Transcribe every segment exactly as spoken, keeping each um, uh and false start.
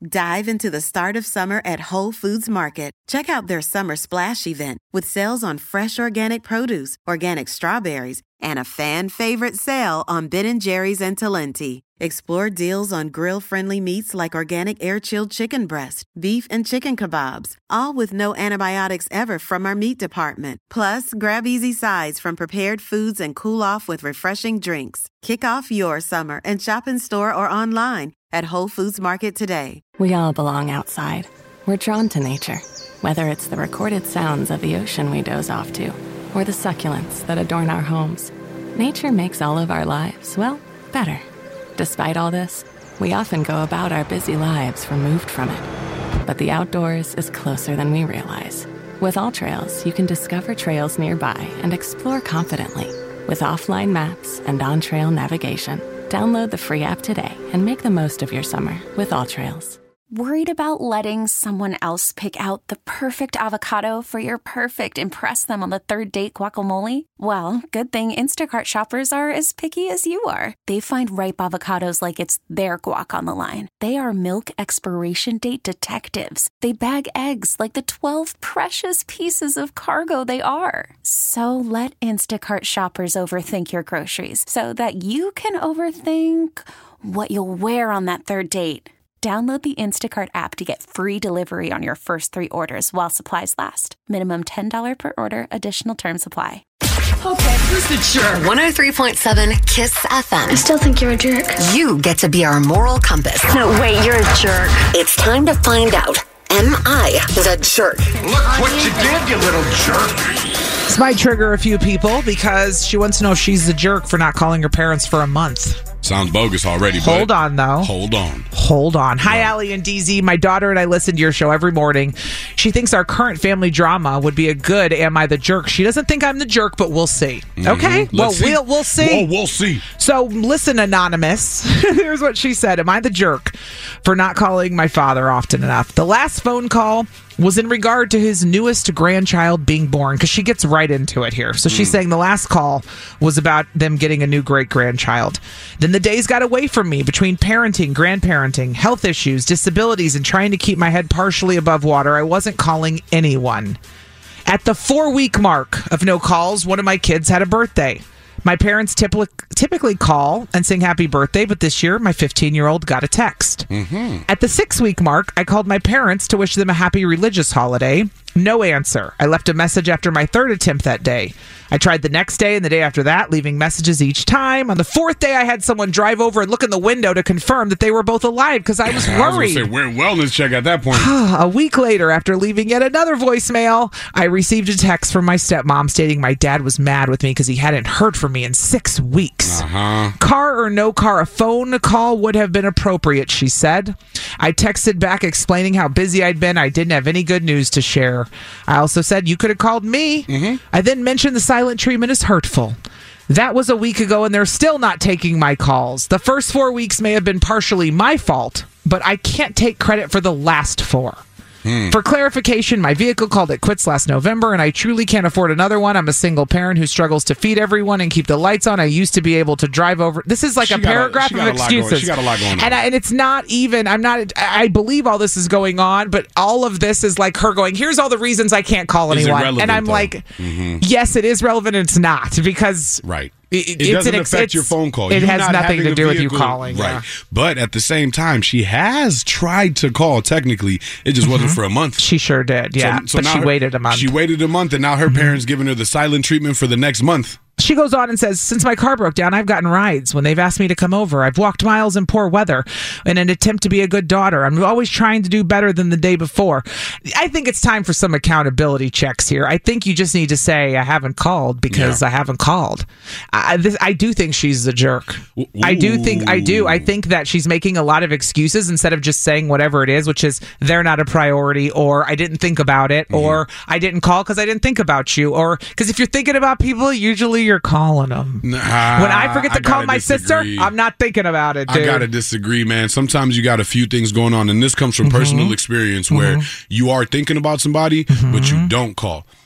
Dive into the start of summer at Whole Foods Market. Check out their Summer Splash event with sales on fresh organic produce, organic strawberries, and a fan-favorite sale on Ben and Jerry's and Talenti. Explore deals on grill-friendly meats like organic air-chilled chicken breast, beef and chicken kebabs, all with no antibiotics ever from our meat department. Plus, grab easy sides from prepared foods and cool off with refreshing drinks. Kick off your summer and shop in store or online at Whole Foods Market today. We all belong outside. We're drawn to nature, whether it's the recorded sounds of the ocean we doze off to, or the succulents that adorn our homes. Nature makes all of our lives, well, better. Despite all this, we often go about our busy lives removed from it. But the outdoors is closer than we realize. With AllTrails, you can discover trails nearby and explore confidently. With offline maps and on-trail navigation, download the free app today and make the most of your summer with AllTrails. Worried about letting someone else pick out the perfect avocado for your perfect impress them on the third date guacamole? Well, good thing Instacart shoppers are as picky as you are. They find ripe avocados like it's their guac on the line. They are milk expiration date detectives. They bag eggs like the twelve precious pieces of cargo they are. So let Instacart shoppers overthink your groceries so that you can overthink what you'll wear on that third date. Download the Instacart app to get free delivery on your first three orders while supplies last. Minimum ten dollars per order. Additional terms apply. Okay, who's the jerk? one oh three point seven KISS F M. I still think you're a jerk. You get to be our moral compass. No, wait, you're a jerk. It's time to find out. Am I the jerk? Look what you did, you little jerk. This might trigger a few people because she wants to know if she's the jerk for not calling her parents for a month. Sounds bogus already, but Hold on, though. Hold on. Hold on. Hi, Allie and D Z. My daughter and I listen to your show every morning. She thinks our current family drama would be a good Am I the Jerk? She doesn't think I'm the jerk, but we'll see. Mm-hmm. Okay? Let's well, see. we'll we'll see. Whoa, we'll see. So, listen, Anonymous. Here's what she said. Am I the jerk for not calling my father often enough? The last phone call was in regard to his newest grandchild being born, because she gets right into it here. So she's mm. saying the last call was about them getting a new great-grandchild. Then the days got away from me between parenting, grandparenting, health issues, disabilities, and trying to keep my head partially above water. I wasn't calling anyone. At the four-week mark of no calls, one of my kids had a birthday. My parents typically typically call and sing happy birthday, but this year, my fifteen-year-old got a text. Mm-hmm. At the six-week mark, I called my parents to wish them a happy religious holiday. No answer. I left a message after my third attempt that day. I tried the next day and the day after that, leaving messages each time. On the fourth day, I had someone drive over and look in the window to confirm that they were both alive because I was worried. I was going to say, we're in wellness check at that point. A week later, after leaving yet another voicemail, I received a text from my stepmom stating my dad was mad with me because he hadn't heard from me in six weeks. Uh-huh. Car or no car, a phone call would have been appropriate, she said. I texted back explaining how busy I'd been. I didn't have any good news to share. I also said, you could have called me. Mm-hmm. I then mentioned the silent treatment is hurtful. That was a week ago, and they're still not taking my calls. The first four weeks may have been partially my fault, but I can't take credit for the last four. Hmm. For clarification, my vehicle called it quits last November, and I truly can't afford another one. I'm a single parent who struggles to feed everyone and keep the lights on. I used to be able to drive over. This is like she a paragraph a, of excuses. She got a lot going on. And, I, and it's not even, I'm not, I believe all this is going on, but all of this is like her going, here's all the reasons I can't call Is anyone. And I'm though? like, mm-hmm. yes, it is relevant, and it's not, because... Right. It, it doesn't an, affect your phone call. It You're has nothing to do with you calling. Right. Yeah. But at the same time, she has tried to call, technically. It just mm-hmm. wasn't for a month. She sure did, yeah. So, so but she her, waited a month. She waited a month, and now her mm-hmm. parents giving her the silent treatment for the next month. She goes on and says, since my car broke down, I've gotten rides when they've asked me to come over. I've walked miles in poor weather in an attempt to be a good daughter. I'm always trying to do better than the day before. I think it's time for some accountability checks here. I think you just need to say, I haven't called because yeah. I haven't called. I, this, I do think she's the jerk. Ooh. I do think, I do. I think that she's making a lot of excuses instead of just saying whatever it is, which is they're not a priority, or I didn't think about it, mm-hmm. or I didn't call because I didn't think about you, or because if you're thinking about people, usually you're calling them. Nah, when I forget to I call my disagree. sister, I'm not thinking about it, dude. I gotta disagree, man. Sometimes you got a few things going on, and this comes from mm-hmm. personal experience where mm-hmm. you are thinking about somebody, mm-hmm. but you don't call.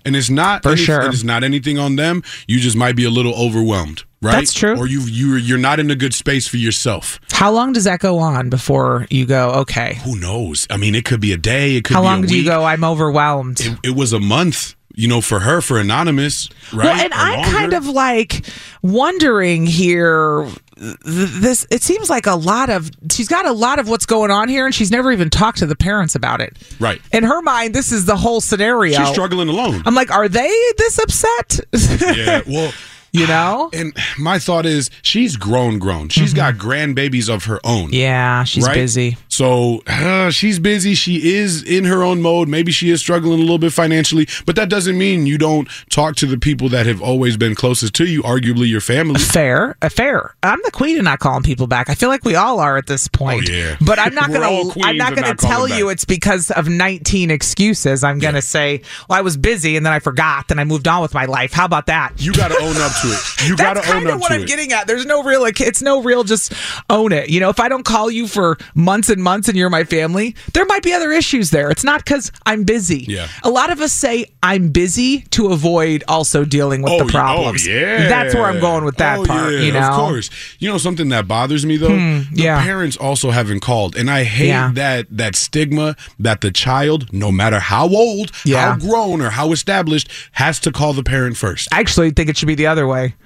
And it's not For any, sure. and it's not anything on them. You just might be a little overwhelmed, right? That's true. Or you you you're not in a good space for yourself. How long does that go on before you go, okay? Who knows? I mean, it could be a day. It could How be long a do you week. go, I'm overwhelmed? It, it was a month. You know, for her, for Anonymous, right? Well, and Or I'm longer. kind of like wondering here. th- This it seems like a lot of she's got a lot of what's going on here, and she's never even talked to the parents about it. Right. In her mind, this is the whole scenario. She's struggling alone. I'm like, are they this upset? Yeah. Well. You know? And my thought is, she's grown, grown. She's got grandbabies of her own. Yeah, she's right? busy. So uh, she's busy. She is in her own mode. Maybe she is struggling a little bit financially, but that doesn't mean you don't talk to the people that have always been closest to you, arguably your family. Fair, uh, fair. I'm the queen of not calling people back. I feel like we all are at this point. Oh, yeah. But I'm not We're all gonna. queens I'm not of gonna not calling tell you back. it's because of nineteen excuses. I'm gonna say, well, I was busy and then I forgot, and I moved on with my life. How about that? You got to own up to it. You got That's to own kind up of what to I'm it. getting at. There's no real. Like, it's no real. Just own it. You know, if I don't call you for months and months and you're my family, there might be other issues there. It's not because I'm busy. Yeah. A lot of us say I'm busy to avoid also dealing with Oh, the yeah. problems. Oh, yeah. That's where I'm going with that Oh, part. yeah, You know, of course. You know something that bothers me though. the yeah. parents also haven't called, and I hate Yeah. that that stigma that the child, no matter how old, Yeah. how grown, or how established, has to call the parent first. I actually think it should be the other way.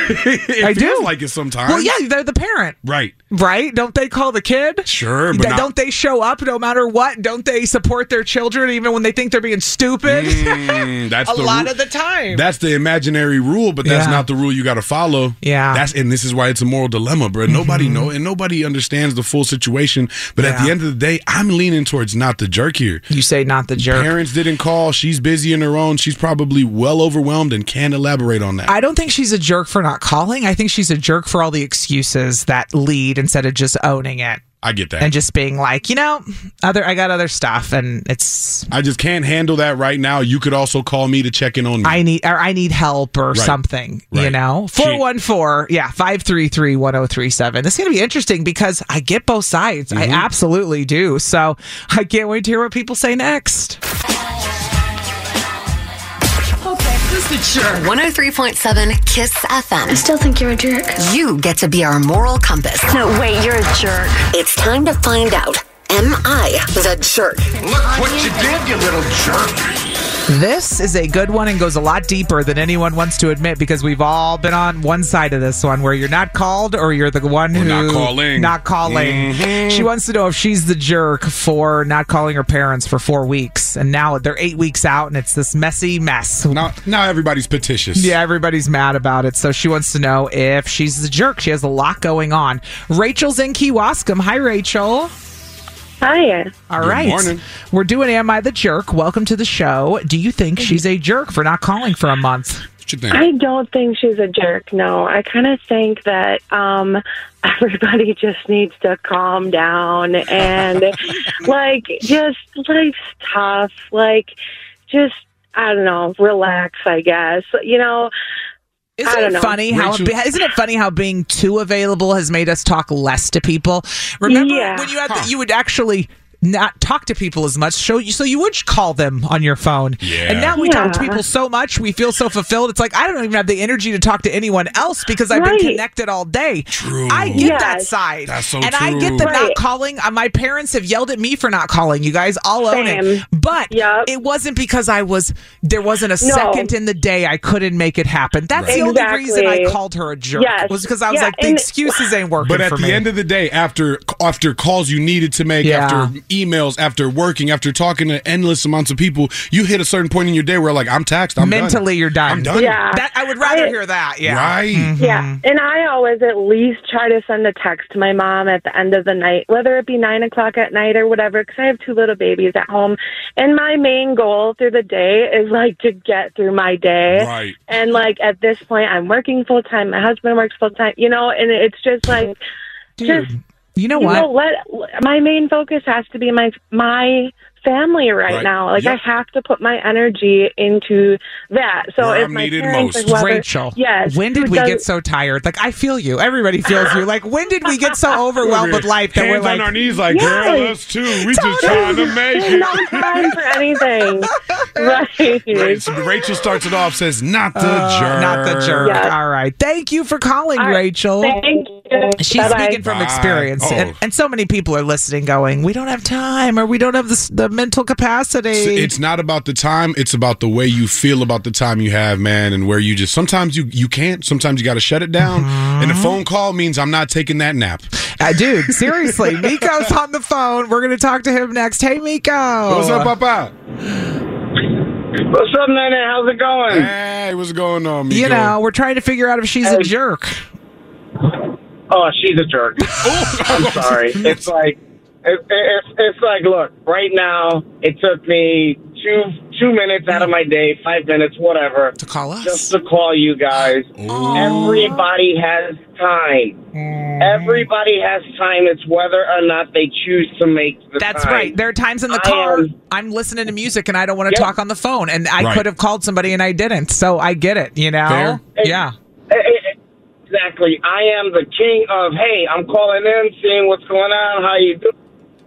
it I feels do. like it sometimes. Well, yeah, they're the parent. Right. Right? Don't they call the kid? Sure, but Th- not- don't they show up no matter what? Don't they support their children even when they think they're being stupid? Mm, that's A the lot ru- of the time. That's the imaginary rule, but that's Yeah. not the rule you got to follow. Yeah. That's and this is why it's a moral dilemma, bro. Nobody know and nobody understands the full situation. But at Yeah. the end of the day, I'm leaning towards not the jerk here. You say not the jerk. Parents didn't call. She's busy in her own. She's probably well overwhelmed and can't elaborate on that. I don't think she's a jerk for not calling. I think she's a jerk for all the excuses that lead instead of just owning it I get that. and just being like, you know, other I got other stuff and it's I just can't handle that right now. You could also call me to check in on me. I need or I need help or Right. something, you Right. know? She- four one four, yeah, five three three, one oh three seven. This is going to be interesting because I get both sides. Mm-hmm. I absolutely do. So I can't wait to hear what people say next. Okay, who's the jerk? one oh three point seven Kiss F M. I still think you're a jerk. You get to be our moral compass. No, wait, you're a jerk. It's time to find out. Am I the jerk? Look what you did, you little jerk. This is a good one and goes a lot deeper than anyone wants to admit because we've all been on one side of this one where you're not called or you're the one Or who not calling. Not calling. Mhm. She wants to know if she's the jerk for not calling her parents for four weeks and now they're eight weeks out and it's this messy mess. now, now everybody's petitious. Yeah, everybody's mad about it. So she wants to know if she's the jerk. She has a lot going on. Rachel's in Kewaskum. Hi, Rachel. Hi. All Good right. morning. We're doing Am I the Jerk? Welcome to the show. Do you think she's a jerk for not calling for a month? What you think? I don't think she's a jerk. No, I kind of think that um, everybody just needs to calm down and, like, just life's tough. Like, just I don't know, relax. I guess you know. Isn't I don't it know. funny how Rachel- isn't it funny how being too available has made us talk less to people? Remember Yeah. when you had Huh. the, you would actually not talk to people as much, so you so you would call them on your phone. Yeah. And now we talk to Yeah. people so much, we feel so fulfilled. It's like I don't even have the energy to talk to anyone else because I've Right. been connected all day. True. I get Yes. that side, That's so and I get the true. not Right. calling. Uh, my parents have yelled at me for not calling. You guys all own it, Same. but Yep. it wasn't because I was there wasn't a No. second in the day I couldn't make it happen. That's the only Exactly. reason I called her a jerk. Yes. Was because I was Yeah, like, the and- excuses ain't working But at for the me. end of the day, after after calls you needed to make, Yeah. after emails, after working, after talking to endless amounts of people, you hit a certain point in your day where like I'm taxed. I'm Mentally, done. you're done. I'm done. Yeah. That I would rather I- hear that. Yeah. Right. Mhm. Yeah, and I always at least try to send a text to my mom at the end of the night, whether it be nine o'clock at night or whatever, because I have two little babies at home. And my main goal through the day is like to get through my day. Right. And like at this point, I'm working full time. My husband works full time, you know, and it's just like, Dude, just you know you what? know, let my main focus has to be my my family right, Right. now. Like Yep. I have to put my energy into that. So Where if I'm my needed parents most. or whoever, Rachel, yes, when did who we does- get so tired? Like, I feel you. Everybody feels you. Like, when did we get so overwhelmed with life that Hands we're like, on our knees, like, Yes. girl, us too. We just trying to make There's it. no time for anything. Right. Rachel, Rachel starts it off, says, not the Uh, jerk. Not the jerk. Yes. All right. Thank you for calling, All right. Rachel. Thank you. She's Bye-bye. speaking from Bye. experience. Oh. And, and so many people are listening going, we don't have time or we don't have the, the mental capacity. It's, it's not about the time. It's about the way you feel about the time you have, man, and where you just, sometimes you, you can't. Sometimes you got to shut it down. Mm-hmm. And a phone call means I'm not taking that nap. Uh, dude, seriously. Miko's on the phone. We're going to talk to him next. Hey, Miko. What's up, Papa? What's up, Nene? How's it going? Hey, what's going on, Miko? You know, we're trying to figure out if she's a jerk. Oh, she's a jerk. I'm sorry. It's like, it, it's, it's like, look, right now, it took me two two minutes out of my day, five minutes, whatever, To call us? just to call you guys. Everybody has time. Everybody has time. It's whether or not they choose to make the That's time. right. There are times in the I car am- I'm listening to music and I don't want to Yep. talk on the phone. And I Right. could have called somebody and I didn't. So I get it, you know? Fair. Yeah. Eh, eh, eh, Exactly. I am the king of, hey, I'm calling in, seeing what's going on, how you doing.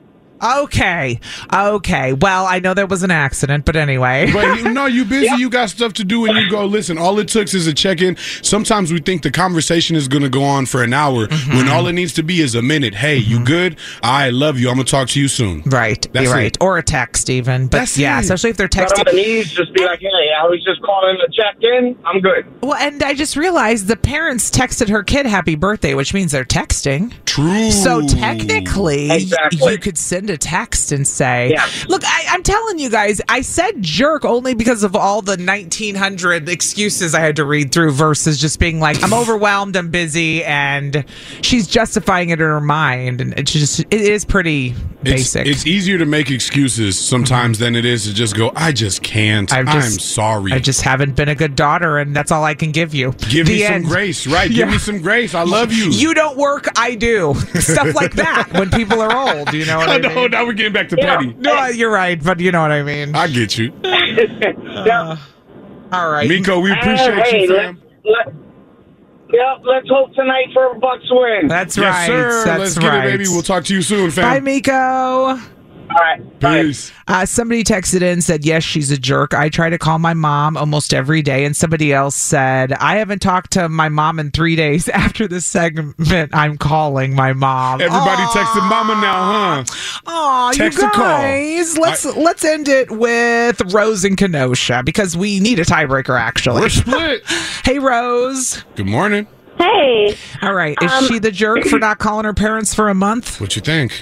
Okay. Okay. Well, I know there was an accident, but anyway. But you, no, you busy. You got stuff to do, and you go. Listen, all it took is a check-in. Sometimes we think the conversation is going to go on for an hour Mm-hmm. when all it needs to be is a minute. Hey, you good? I love you. I'm gonna talk to you soon. Right. That's You're it. right. Or a text even. But That's yeah, it. especially if they're Get on texting. the knees, just be like, hey, I was just calling to check in. I'm good. Well, and I just realized the parents texted her kid happy birthday, which means they're texting. True. So technically, Exactly. you could send a text and say, Yeah. look, I, I'm telling you guys, I said jerk only because of all the nineteen hundred excuses I had to read through versus just being like, I'm overwhelmed, I'm busy, and she's justifying it in her mind. And it's just, it is pretty It's, basic. it's easier to make excuses sometimes than it is to just go, I just can't. I've I'm just- sorry. I just haven't been a good daughter, and that's all I can give you. Give The me end. some grace, right? Yeah. Give me some grace. I love you. You don't work, I do. Stuff like that when people are old, you know what I, I know. mean? Now we're getting back to Yeah. Petty. No, you're right, but you know what I mean. I get you, yeah. All right. Miko. We appreciate Uh, hey, you, let, fam. let, yeah, let's hope tonight for a Bucks win. That's Yes, right. sir. That's Let's right. get it, baby. We'll talk to you soon, fam. Bye, Miko. All right. Bye. Peace. Uh, somebody texted in and said, yes, she's a jerk. I try to call my mom almost every day. And somebody else said, I haven't talked to my mom in three days. After this segment, I'm calling my mom. Everybody texting mama now, huh? Aw, you Text a call. guys. Let's, let's end it with Rose and Kenosha because we need a tiebreaker, actually. We're split. Hey, Rose. Good morning. Hey, All right. Is Um, she the jerk for not calling her parents for a month? What you think?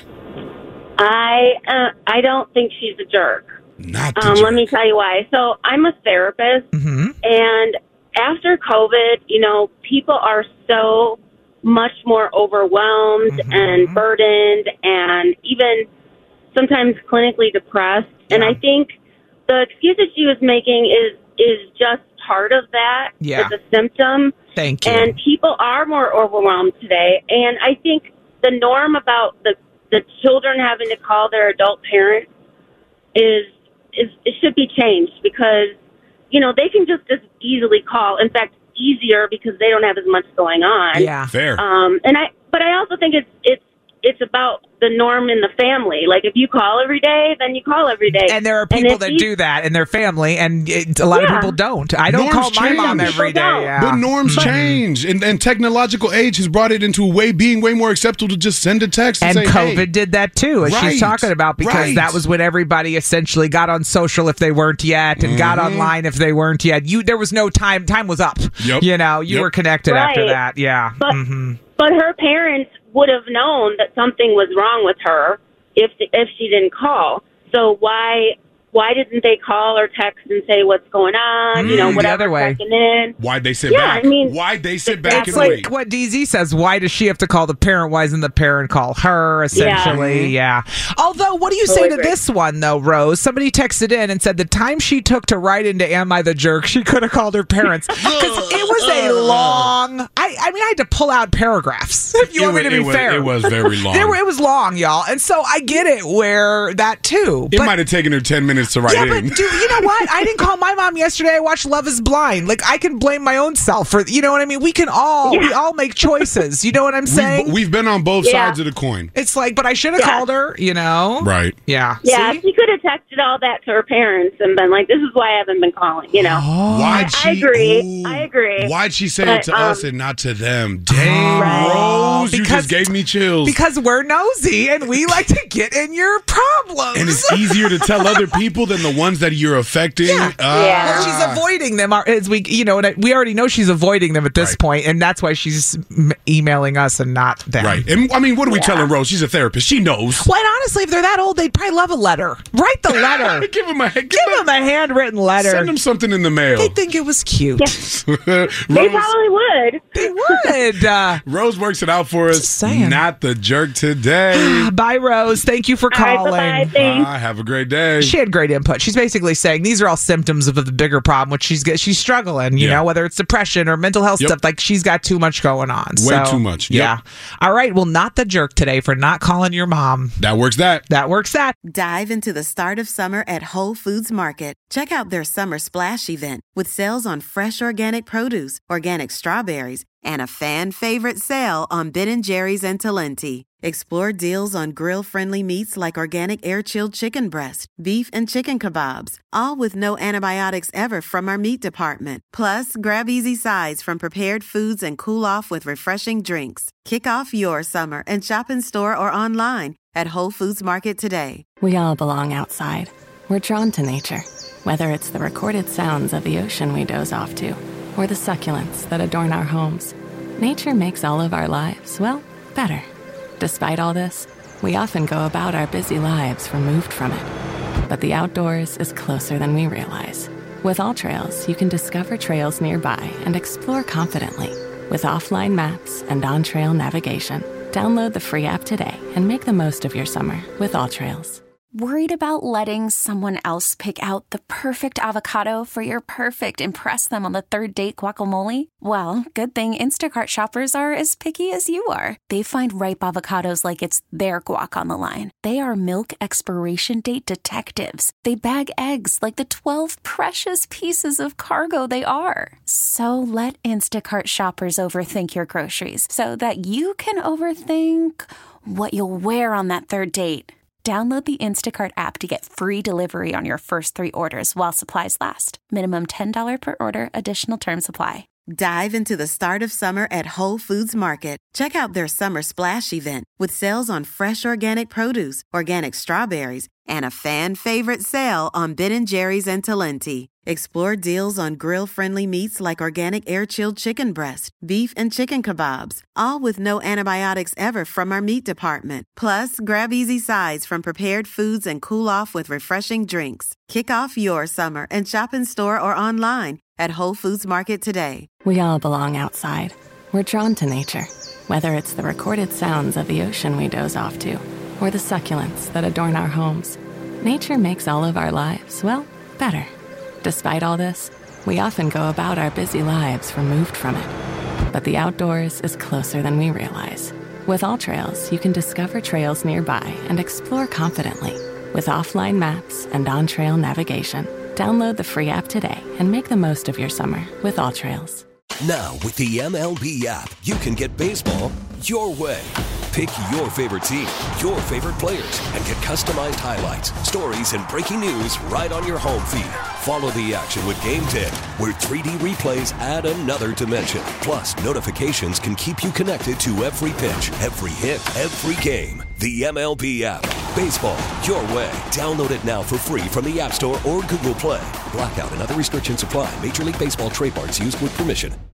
I uh, I don't think she's a jerk. Not the Um, jerk. let me tell you why. So I'm a therapist, Mm-hmm. and after COVID, you know, people are so much more overwhelmed Mhm. and burdened, and even sometimes clinically depressed. And Yeah. I think the excuse that she was making is is just part of that. Yeah. It's a symptom. Thank you. And people are more overwhelmed today. And I think the norm about the the children having to call their adult parents is is it should be changed because you know they can just as easily call. In fact, easier because they don't have as much going on. yeah. Fair. Um. And I but I also think it's it's it's about the norm in the family. Like if you call every day, then you call every day. And there are And people if that you- do that in their family, and it, a lot of Yeah. people don't. I don't Norms call my mom change. every day. People don't. Yeah. But norms change, and, and technological age has brought it into a way being way more acceptable to just send a text and, And say, COVID hey. did that too, as Right. she's talking about, because Right. that was when everybody essentially got on social if they weren't yet, and got Mm-hmm. online if they weren't yet. You, there was no time. Time was up. Yep. You know, you Yep. were connected after Right. that. Yeah. But hmm but her parents would have known that something was wrong with her if if she didn't call. So why why didn't they call or text and say what's going on? you know, Mm, the whatever. other way. Checking in. Why'd they sit Yeah, back? I mean, Why'd they sit back It's and like wait? what D Z says. Why does she have to call the parent? Why doesn't the parent call her? Essentially, yeah. Although, what do you say Totally to agree. this one though, Rose? Somebody texted in and said the time she took to write into "Am I the Jerk?" she could have called her parents because it was a long. I, I mean, I had to pull out paragraphs. If you It want me was- to be it was- fair, it was very long. There were- it was long, y'all, and so I get it where that too. It but might have taken her ten minutes minutes to write yeah, in. but dude, you know what? I didn't call my mom yesterday. I watched Love is Blind. Like, I can blame my own self for, you know what I mean? We can all, yeah. we all make choices. You know what I'm saying? We've, we've been on both yeah. sides of the coin. It's like, but I should have yeah. called her, you know? Right. Yeah. Yeah, See? she could have texted all that to her parents and been like, this is why I haven't been calling, you know? Oh. Why'd I, she, I agree. ooh, I agree. Why'd she say but, it to um, us and not to them? Dang, right. Rose, because, you just gave me chills. Because we're nosy and we like to get in your problems. And it's easier to tell other people than the ones that you're affecting. Yeah. Ah. yeah. Well, she's avoiding them. As we, you know, we already know she's avoiding them at this Right. point, and that's why she's m- emailing us and not them. Right. And I mean, what are we Yeah. telling Rose? She's a therapist. She knows. Well, and honestly, if they're that old, they'd probably love a letter. Write the letter. give them a give, Give them a handwritten letter. Send them something in the mail. They think it was cute. Yeah. Rose, They probably would. They would. Uh, Rose works it out for us. Just saying. Not the jerk today. bye, Rose. Thank you for All right, calling. bye-bye. Thanks. Bye. Have a great day. She had great input. She's basically saying these are all symptoms of the bigger problem, which she's get- she's struggling. You Yeah. know, whether it's depression or mental health Yep. stuff. Like she's got too much going on. Way So, too much. Yep. Yeah. All right. Well, not the jerk today for not calling your mom. That works that. That works. That. Dive into the start of summer at Whole Foods Market. Check out their Summer Splash event with sales on fresh organic produce, organic strawberries, and a fan favorite sale on Ben and Jerry's and Talenti. Explore deals on grill-friendly meats like organic air-chilled chicken breast, beef and chicken kebabs, all with no antibiotics ever from our meat department. Plus, grab easy sides from prepared foods and cool off with refreshing drinks. Kick off your summer and shop in store or online at Whole Foods Market today. We all belong outside. We're drawn to nature, whether it's the recorded sounds of the ocean we doze off to, or the succulents that adorn our homes. Nature makes all of our lives, well, better. Despite all this, we often go about our busy lives removed from it. But the outdoors is closer than we realize. With AllTrails, you can discover trails nearby and explore confidently. With offline maps and on-trail navigation, download the free app today and make the most of your summer with AllTrails. Worried about letting someone else pick out the perfect avocado for your perfect impress them on the third date guacamole? Well, good thing Instacart shoppers are as picky as you are. They find ripe avocados like it's their guac on the line. They are milk expiration date detectives. They bag eggs like the twelve precious pieces of cargo they are. So let Instacart shoppers overthink your groceries so that you can overthink what you'll wear on that third date. Download the Instacart app to get free delivery on your first three orders while supplies last. Minimum ten dollars per order. Additional terms apply. Dive into the start of summer at Whole Foods Market. Check out their Summer Splash event with sales on fresh organic produce, organic strawberries, and a fan favorite sale on Ben and Jerry's and Talenti. Explore deals on grill-friendly meats like organic air-chilled chicken breast, beef and chicken kebabs, all with no antibiotics ever from our meat department. Plus, grab easy sides from prepared foods and cool off with refreshing drinks. Kick off your summer and shop in store or online at Whole Foods Market today. We all belong outside. We're drawn to nature, whether it's the recorded sounds of the ocean we doze off to, or the succulents that adorn our homes. Nature makes all of our lives, well, better. Despite all this, we often go about our busy lives removed from it. But the outdoors is closer than we realize. With AllTrails, you can discover trails nearby and explore confidently. With offline maps and on-trail navigation, download the free app today and make the most of your summer with AllTrails. Now, with the M L B app, you can get baseball your way. Pick your favorite team, your favorite players, and get customized highlights, stories, and breaking news right on your home feed. Follow the action with Game Tip, where three D replays add another dimension. Plus, notifications can keep you connected to every pitch, every hit, every game. The M L B app. Baseball your way. Download it now for free from the App Store or Google Play. Blackout and other restrictions apply. Major League Baseball trademarks used with permission.